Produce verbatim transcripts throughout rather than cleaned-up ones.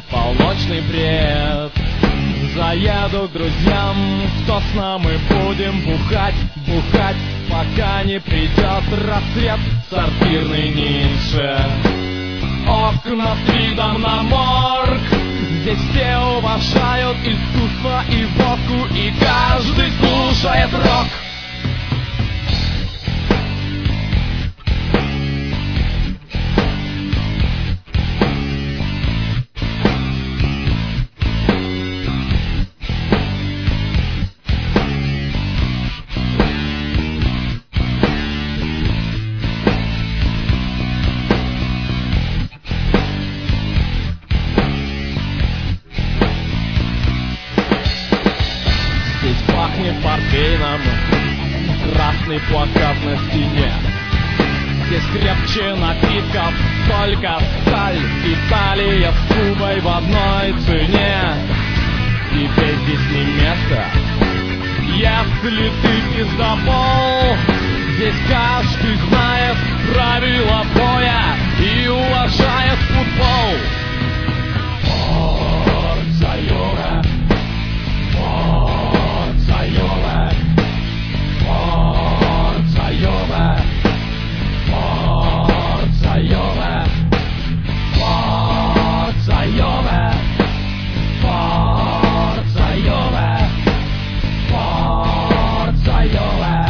полночный бред. Заеду к друзьям в Тосно, мы будем бухать, бухать, пока не придет рассвет. Сортирный Ницше, окна с видом на морг. Здесь все уважают искусство и водку, и каждый слушает рок. Пахнет портвейном, красный плакат на стене. Здесь крепче напитков, только сталь. Италия с Кубой в одной цене. Тебе здесь не место, если ты пиздобол. Здесь каждый знает правила боя и уважает футбол. Форца Юра, Forza Juve, Forza Juve, Forza Juve, Forza Juve, Forza Juve, Forza Juve.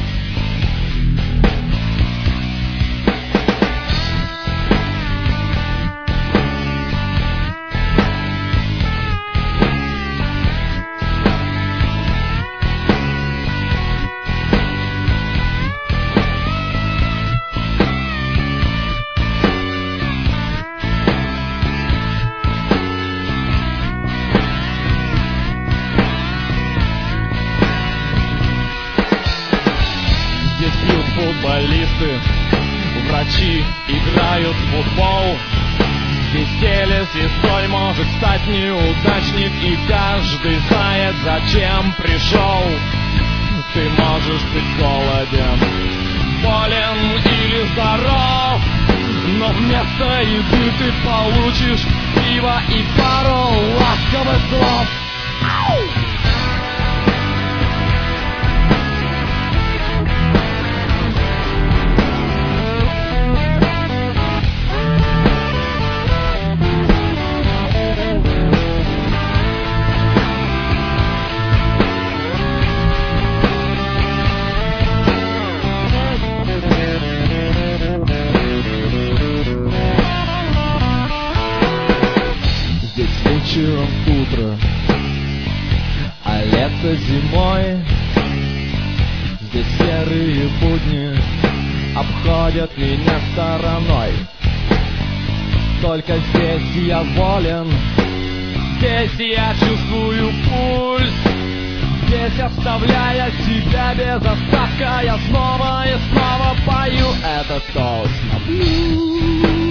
Здесь пьют футболисты, врачи играют в футбол. Здесь телезвездой может стать неудачник, и каждый знает, зачем пришел. Ты можешь быть голоден, болен или здоров, но вместо еды ты получишь пиво и пару ласковых слов. Вечером утро, а лето зимой. Здесь серые будни обходят меня стороной. Только здесь я волен, здесь я чувствую пульс. Здесь, оставляя себя без остатка, я снова и снова пою этот тост на блюз.